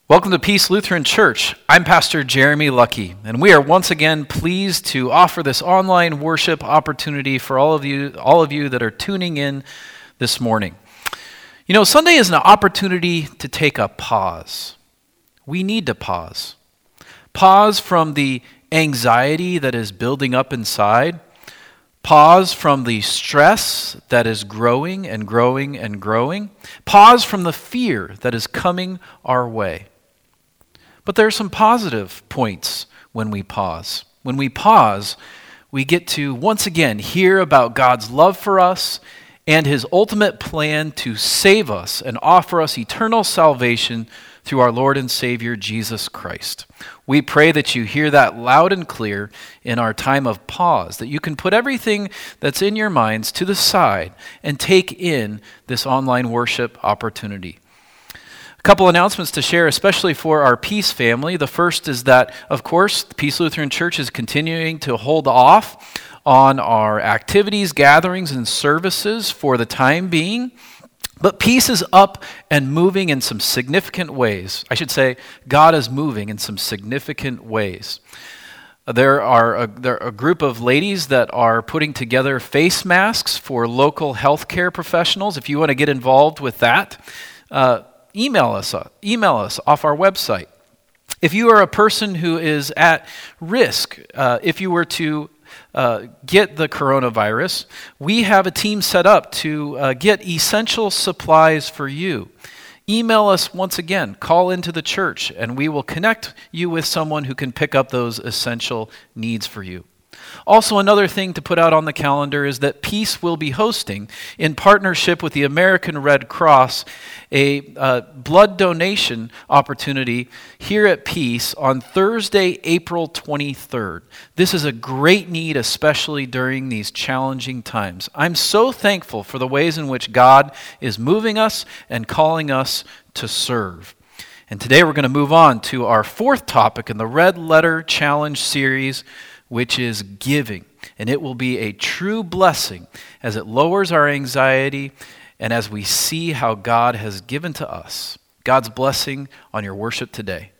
Welcome to Peace Lutheran Church. I'm Pastor Jeremy Lucky, and we are once again pleased to offer this online worship opportunity for all of you that are tuning in this morning. You know, Sunday is an opportunity to take a pause. We need to pause. Pause from the anxiety that is building up inside. Pause from the stress that is growing and growing and growing. Pause from the fear that is coming our way. But there are some positive points when we pause. When we pause, we get to once again hear about God's love for us and His ultimate plan to save us and offer us eternal salvation through our Lord and Savior, Jesus Christ. We pray that you hear that loud and clear in our time of pause, that you can put everything that's in your minds to the side and take in this online worship opportunity. Couple announcements to share, especially for our Peace family. The first is that, of course, the Peace Lutheran Church is continuing to hold off on our activities, gatherings, and services for the time being. But Peace is up and moving in some significant ways. I should say, God is moving in some significant ways. There are a group of ladies that are putting together face masks for local healthcare professionals. If you want to get involved with that, email us off our website. If you are a person who is at risk, if you were to get the coronavirus, we have a team set up to get essential supplies for you. Email us once again, call into the church, and we will connect you with someone who can pick up those essential needs for you. Also, another thing to put out on the calendar is that Peace will be hosting, in partnership with the American Red Cross, a blood donation opportunity here at Peace on Thursday, April 23rd. This is a great need, especially during these challenging times. I'm so thankful for the ways in which God is moving us and calling us to serve. And today we're going to move on to our fourth topic in the Red Letter Challenge series, which is giving. And it will be a true blessing as it lowers our anxiety and as we see how God has given to us. God's blessing on your worship today.